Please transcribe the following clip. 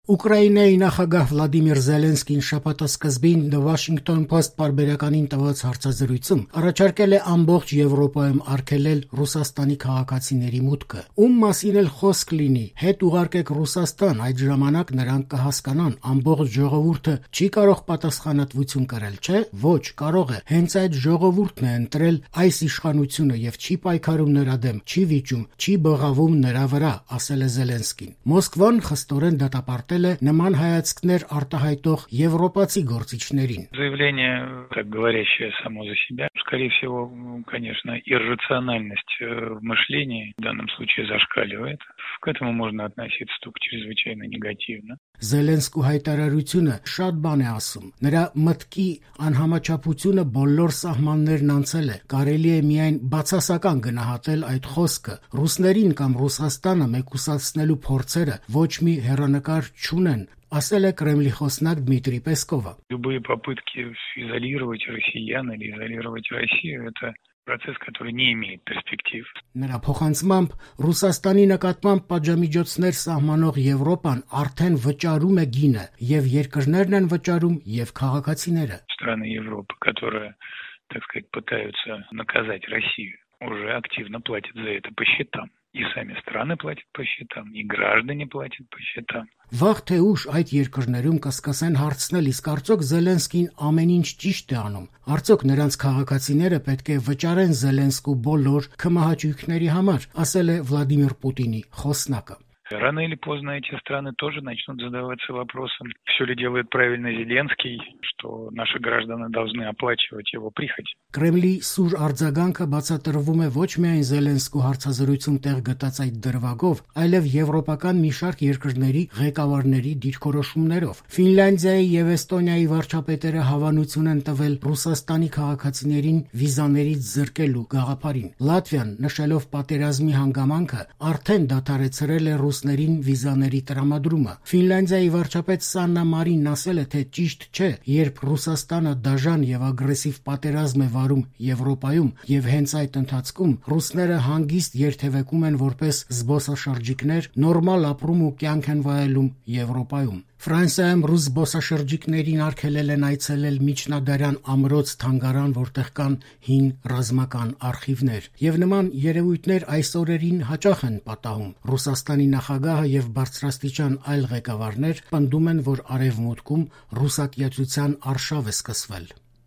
Ուկրաինայի նախագահ Վլադիմիր Զելենսկին շաբաթասկզբին The Washington Post պարբերականին տված հարցազրույցում առաջարկել է ամբողջ Եվրոպայում արգելել Ռուսաստանի քաղաքացիների մուտքը։ Ում մասին էլ խոսք լինի, հետ ուղարկեք Ռուսաստան, այդ ժամանակ նրանք կհասկանան, ամբողջ ժողովուրդը չի կարող պատասխանատվություն կրել, չէ՞։ Ոչ, կարող է։ Հենց այդ ժողովուրդն է ընտրել այս իշխանությունը եւ չի պայքարում նրա դեմ, չի վիճում, չի բղավում նրա վրա, ասել է Զելենսկին։ Մոսկվան խստորեն դատապարտել նման հայացքներ արտահայտող եվրոպացի գործիչներին։ Заявление, так говорящее само за себя, скорее всего, конечно, иррациональность в мышлении в данном случае зашкаливает. К этому можно относиться только чрезвычайно негативно. Զելենսկու հայտարարությունը շատ բան է ասում։ Նրա մտքի անհամաչափությունը բոլոր սահմաններն անցել է։ Կարելի է միայն բացասական գնահատել այդ խոսքը։ Ռուսներին կամ Ռուսաստանը մեկուսացնելու փորձերը ոչ մի հեռանկար չունեն, ասել է Կրեմլի խոսնակ Դմիտրի Պեսկովը։ Любые попытки изолировать россиян или изолировать Россию – это процесс, который не имеет перспектив. Նրա փոխանցմամբ Ռուսաստանի նկատմամբ պատժամիջոցներ սահմանող Եվրոպան արդեն վճարում է գինը, եւ երկրներն են վճարում, եւ քաղաքացիները։ Страны Европы, которые, так сказать, пытаются наказать Россию, уже активно платят за это по счетам. И сами страны платят по счетам, и граждане платят по счетам. Վաղ թե ուշ այդ երկրներում կսկսեն հարցնել, իսկ արդյոք Զելենսկին ամեն ինչ ճիշտ է անում։ Արդյոք նրանց քաղաքացիները պետք է վճարեն Զելենսկու բոլոր քմահաճույքների համար, ասել է Վլադիմիր Պուտինի խոսնակը։ Рано или поздно эти страны тоже начнут задаваться вопросом, все ли делает правильно Зеленский, что наши граждане должны оплачивать его прихоть. Կրեմլի սուր արձագանքը բացատրվում է ոչ միայն Զելենսկու հարցազրույցում տեղ գտած այդ դրվագով, այլև եվրոպական մի շարք երկրների ղեկավարների դիրքորոշումներով։ Ֆինլանդիայի եւ Էստոնիայի վարչապետերը հավանություն են տվել Ռուսաստանի քաղաքացիներին վիզաներից զրկելու գաղափարին։ Լատվիան, նշելով պատերազմի հանգամանքը, արդեն դադարեցրել է ռուսներին վիզաների տրամադրումը։ Ֆինլանդիայի վարչապետ Սաննա Մարինն ասել է, թե ճիշտ չէ, երբ Ռուսաստանը դաժան եւ ագրեսիվ պատերազմ է վարում Եվրոպայում եւ հենց այդ ընթացքում ռուսները հանգիստ երթևեկում են որպես զբոսաշրջիկներ, նորմալ ապրում ու կյանք են վայելում Եվրոպայում։ Ֆրանսիայում ռուս զբոսաշրջիկներին արգելել են այցելել միջնադարյան ամրոց թանգարան, որտեղ կան հին ռազմական արխիվներ։ Եվ նման երևույթներ այս օրերին հաճախ են պատահում։ Ռուսաստանի նախագահը եւ բարձրաստիճան այլ ղեկավարներ պնդում են, որ արևմուտքում ռուսատյացության արշավ է սկսվել։